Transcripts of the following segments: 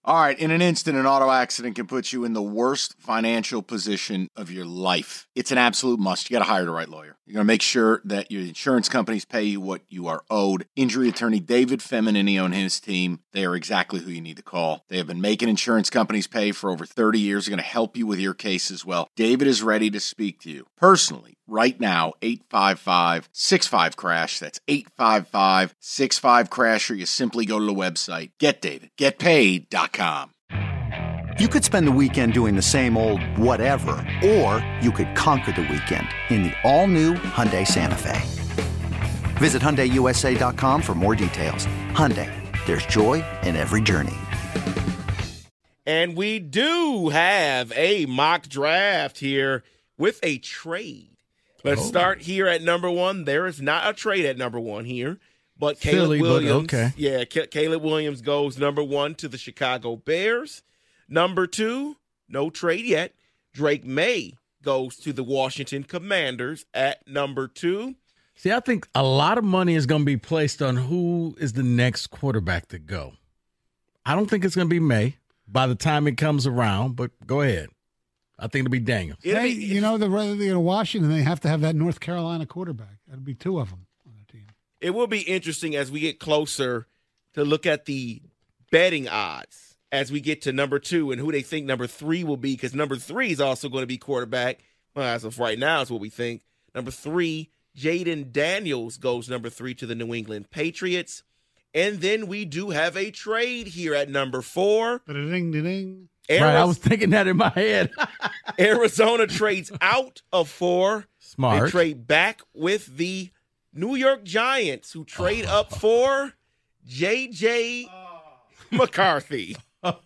All right, in an instant, an auto accident can put you in the worst financial position of your life. It's an absolute must. You got to hire the right lawyer. You're going to make sure that your insurance companies pay you what you are owed. Injury attorney David Feminini and his team, they are exactly who you need to call. They have been making insurance companies pay for over 30 years. They're going to help you with your case as well. David is ready to speak to you personally. Right now, 855-65-CRASH. That's 855-65-CRASH, or you simply go to the website, getdavidgetpaid.com. You could spend the weekend doing the same old whatever, or you could conquer the weekend in the all-new Hyundai Santa Fe. Visit HyundaiUSA.com for more details. Hyundai, there's joy in every journey. And we do have a mock draft here with a trade. Let's start here at number one. There is not a trade at number one here, but Caleb Williams. Okay. Yeah, Caleb Williams goes number one to the Chicago Bears. Number two, no trade yet. Drake May goes to the Washington Commanders at number two. See, I think a lot of money is going to be placed on who is the next quarterback to go. I don't think it's going to be May by the time it comes around, but go ahead. I think it'll be Daniels. Hey, you know, they're going to Washington. They have to have that North Carolina quarterback. That'll be two of them on the team. It will be interesting as we get closer to look at the betting odds as we get to number two and who they think number three will be, because number three is also going to be quarterback. Well, as of right now is what we think. Number three, Jaden Daniels goes number three to the New England Patriots. And then we do have a trade here at number four. Ding-ding-ding. Right, I was thinking that in my head. Arizona trades out of four. Smart. They trade back with the New York Giants, who trade up for J.J. McCarthy.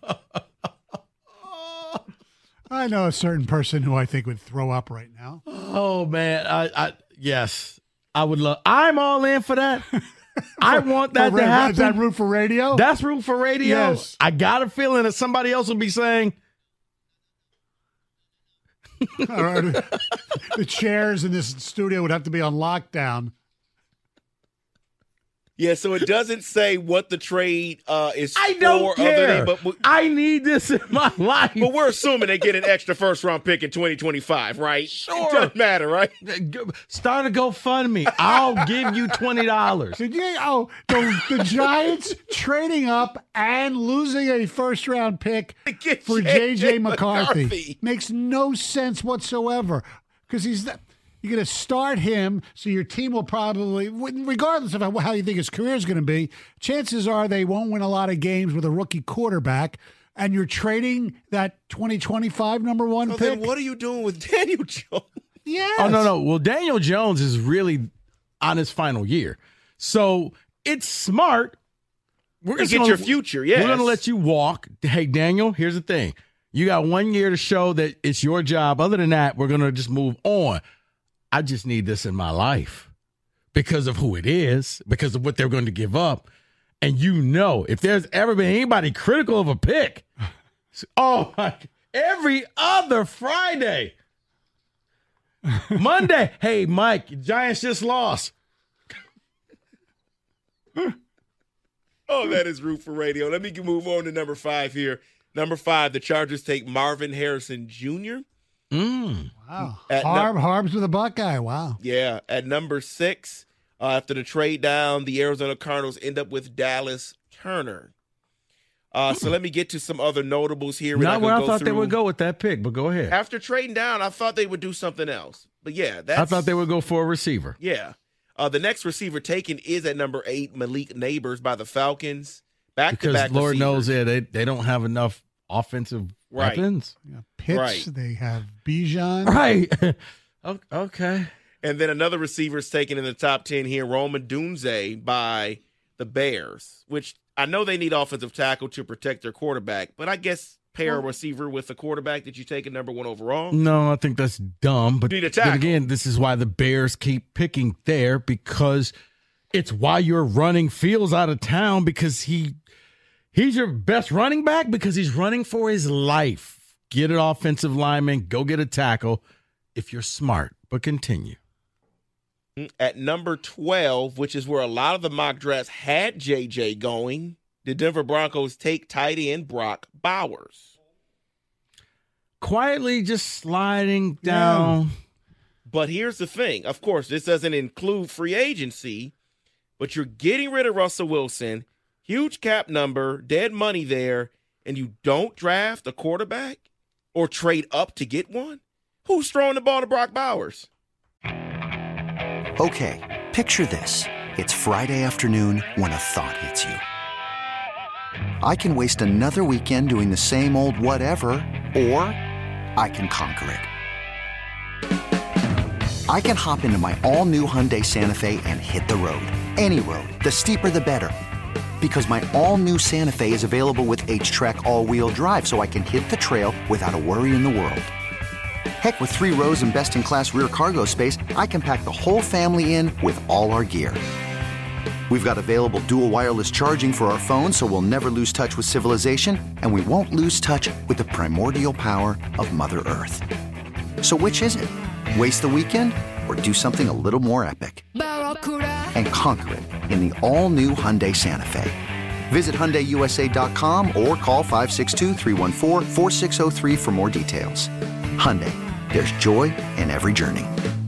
I know a certain person who I think would throw up right now. Oh, man. Yes. I would love. I'm all in for that. I want that to happen. Is that Root for Radio? That's Root for Radio. Yes. I got a feeling that somebody else will be saying. The chairs in this studio would have to be on lockdown. Yeah, so it doesn't say what the trade is I don't for. care. But I need this in my life. But we're assuming they get an extra first-round pick in 2025, right? Sure. It doesn't matter, right? Start a GoFundMe. I'll give you $20. Did you? Oh, the Giants trading up and losing a first-round pick for J.J. McCarthy makes no sense whatsoever, because you're going to start him, so your team will probably, regardless of how you think his career is going to be, chances are they won't win a lot of games with a rookie quarterback, and you're trading that 2025 number one pick. Then what are you doing with Daniel Jones? Yes. Oh, no. Well, Daniel Jones is really on his final year. So it's smart. We're going to get your future, yes. We're going to let you walk. Hey, Daniel, here's the thing. You got 1 year to show that it's your job. Other than that, we're going to just move on. I just need this in my life because of who it is, because of what they're going to give up. And if there's ever been anybody critical of a pick, every other Friday, Monday, hey, Mike, Giants just lost. Oh, that is Root for Radio. Let me move on to number five here. Number five, the Chargers take Marvin Harrison Jr. Wow. Harbs with a Buckeye. Wow. Yeah. At number six, after the trade down, the Arizona Cardinals end up with Dallas Turner. So let me get to some other notables here. Not where I thought they would go with that pick, but go ahead. After trading down, I thought they would do something else. But yeah, I thought they would go for a receiver. Yeah. The next receiver taken is at number 8, Malik Neighbors by the Falcons. Because Lord knows they don't have enough offensive weapons. Pitts, they have Bijan. Right. Okay. And then another receiver is taken in the top 10 here, Rome Odunze by the Bears, which I know they need offensive tackle to protect their quarterback, but I guess pair a receiver with a quarterback that you take at number 1 overall. No, I think that's dumb. But need a tackle. Then again, this is why the Bears keep picking there, because it's why you're running Fields out of town, because he's your best running back, because he's running for his life. Get an offensive lineman, go get a tackle if you're smart, but continue. At number 12, which is where a lot of the mock drafts had JJ going, the Denver Broncos take tight end Brock Bowers? Quietly just sliding down. But here's the thing. Of course, this doesn't include free agency, but you're getting rid of Russell Wilson, huge cap number, dead money there, and you don't draft a quarterback or trade up to get one? Who's throwing the ball to Brock Bowers? Okay, picture this. It's Friday afternoon when a thought hits you. I can waste another weekend doing the same old whatever, or I can conquer it. I can hop into my all-new Hyundai Santa Fe and hit the road. Any road. The steeper, the better. Because my all-new Santa Fe is available with H-Track all-wheel drive, so I can hit the trail without a worry in the world. Heck, with 3 rows and best-in-class rear cargo space, I can pack the whole family in with all our gear. We've got available dual wireless charging for our phones, so we'll never lose touch with civilization, and we won't lose touch with the primordial power of Mother Earth. So which is it? Waste the weekend or do something a little more epic? And conquer it in the all-new Hyundai Santa Fe. Visit HyundaiUSA.com or call 562-314-4603 for more details. Hyundai, there's joy in every journey.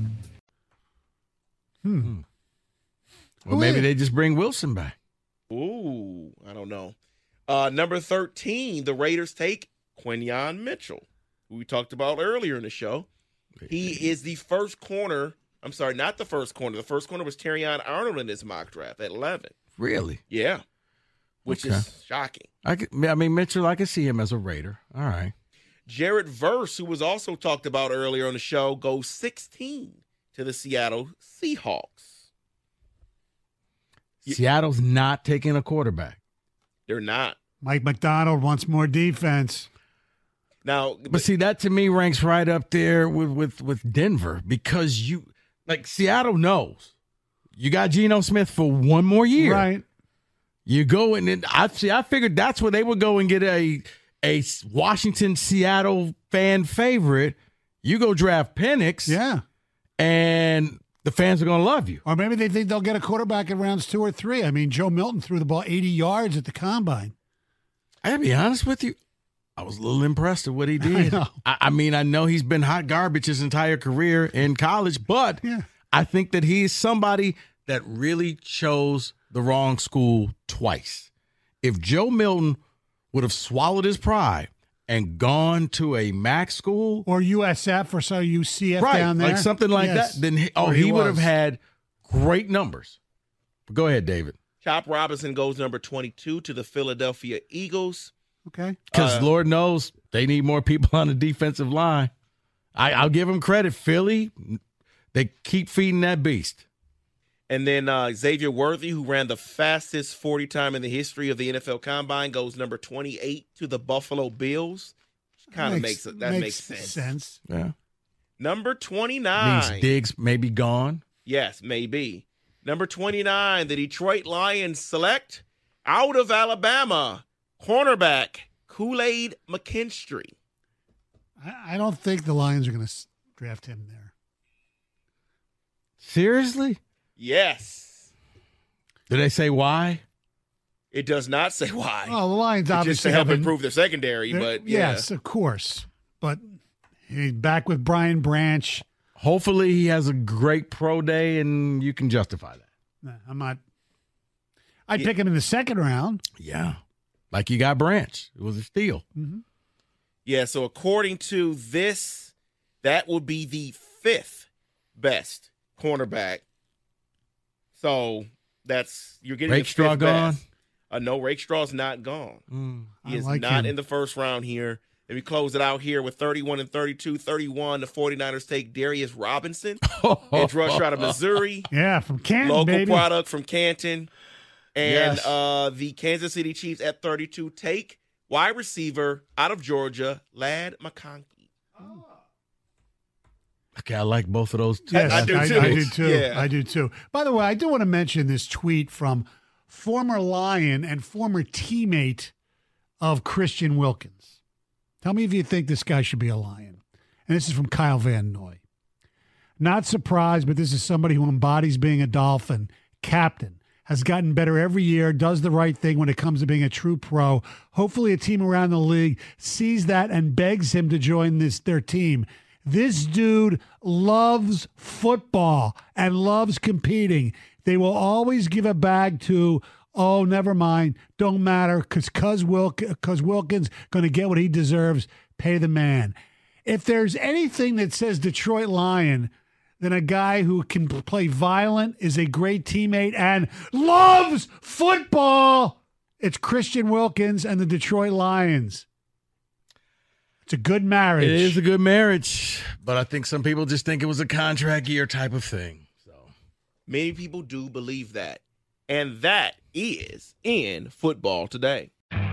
Well, maybe they just bring Wilson back. Ooh, I don't know. Number 13, the Raiders take Quinyon Mitchell, who we talked about earlier in the show. He is the first corner. I'm sorry, not the first corner. The first corner was Terrion Arnold in this mock draft at 11. Really? Yeah, which is shocking. Mitchell, I can see him as a Raider. All right. Jared Verse, who was also talked about earlier on the show, goes 16 to the Seattle Seahawks. Seattle's not taking a quarterback. They're not. Mike McDonald wants more defense. Now, but see, that to me ranks right up there with Denver, because Seattle knows you got Geno Smith for one more year. Right. You go and I figured that's where they would go and get a Washington Seattle fan favorite. You go draft Penix. Yeah. And the fans are going to love you. Or maybe they think they'll get a quarterback in rounds 2 or 3. I mean, Joe Milton threw the ball 80 yards at the combine. I gotta be honest with you, I was a little impressed with what he did. I know he's been hot garbage his entire career in college, but I think that he's somebody that really chose the wrong school twice. If Joe Milton would have swallowed his pride and gone to a MAC school or USF or UCF down there, like something like that, then he would have had great numbers. But go ahead, David. Chop Robinson goes number 22 to the Philadelphia Eagles. Okay. Because Lord knows they need more people on the defensive line. I'll give them credit. Philly, they keep feeding that beast. And then Xavier Worthy, who ran the fastest 40 time in the history of the NFL Combine, goes number 28 to the Buffalo Bills. Kind of makes sense. Yeah. Number 29. Means Diggs may be gone. Yes, maybe. Number 29, the Detroit Lions select out of Alabama, cornerback Kool-Aid McKinstry. I don't think the Lions are going to draft him there. Seriously? Yes. Did they say why? It does not say why. Well, the Lions obviously just to help improve their secondary, but yes, of course. But he's back with Brian Branch. Hopefully he has a great pro day and you can justify that. No, I'm not. I'd pick him in the second round. Yeah. Like you got Branch. It was a steal. Mm-hmm. Yeah, so according to this, that would be the 5th best cornerback. So you're getting Rakestraw gone? No, Rakestraw's not gone. He is like not him. in the first round here. And we close it out here with 31 and 32. 31, the 49ers take Darius Robinson, edge rush out of Missouri. Yeah, from Canton, local baby. product from Canton. And Yes. The Kansas City Chiefs at 32 take wide receiver out of Georgia, Ladd McConkey. Okay, I like both of those too. Yes, I do too. I do too. Yeah. I do too. By the way, I do want to mention this tweet from former Lion and former teammate of Christian Wilkins. Tell me if you think this guy should be a Lion. And this is from Kyle Van Noy. Not surprised, but this is somebody who embodies being a Dolphin, captain, has gotten better every year, does the right thing when it comes to being a true pro. Hopefully a team around the league sees that and begs him to join their team. This dude loves football and loves competing. They will always give a bag to, oh, never mind, don't matter, because Wilkins going to get what he deserves. Pay the man. If there's anything that says Detroit Lion, then a guy who can play violent, is a great teammate, and loves football, it's Christian Wilkins and the Detroit Lions. It's a good marriage. It is a good marriage, but I think some people just think it was a contract year type of thing. So many people do believe that, and that is in football today.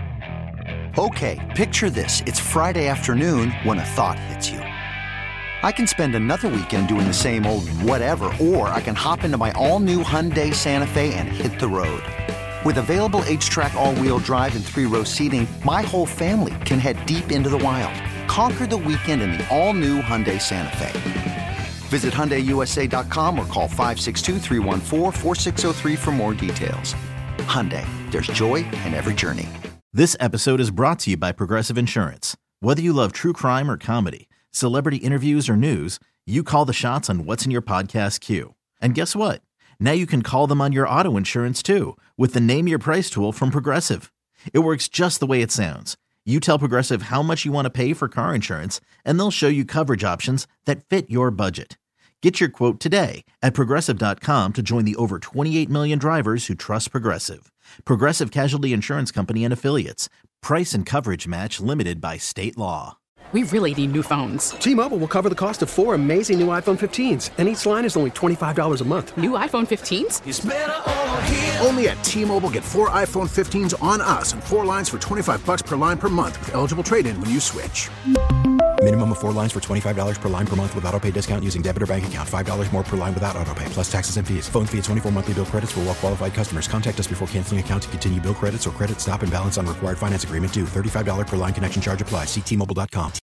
Okay, picture this. It's Friday afternoon when a thought hits you. I can spend another weekend doing the same old whatever, or I can hop into my all-new Hyundai Santa Fe and hit the road. With available H-Track all-wheel drive and 3-row seating, my whole family can head deep into the wild. Conquer the weekend in the all-new Hyundai Santa Fe. Visit HyundaiUSA.com or call 562-314-4603 for more details. Hyundai, there's joy in every journey. This episode is brought to you by Progressive Insurance. Whether you love true crime or comedy, celebrity interviews or news, you call the shots on what's in your podcast queue. And guess what? Now you can call them on your auto insurance too with the Name Your Price tool from Progressive. It works just the way it sounds. You tell Progressive how much you want to pay for car insurance, and they'll show you coverage options that fit your budget. Get your quote today at Progressive.com to join the over 28 million drivers who trust Progressive. Progressive Casualty Insurance Company and Affiliates. Price and coverage match limited by state law. We really need new phones. T-Mobile will cover the cost of 4 amazing new iPhone 15s, and each line is only $25 a month. New iPhone 15s? It's better over here. Only at T-Mobile, get 4 iPhone 15s on us and 4 lines for $25 per line per month with eligible trade-in when you switch. Minimum of 4 lines for $25 per line per month with autopay discount using debit or bank account. $5 more per line without autopay, plus taxes and fees. Phone fee at 24 monthly bill credits for well-qualified customers. Contact us before canceling account to continue bill credits or credit stop and balance on required finance agreement due. $35 per line connection charge applies. See T-Mobile.com.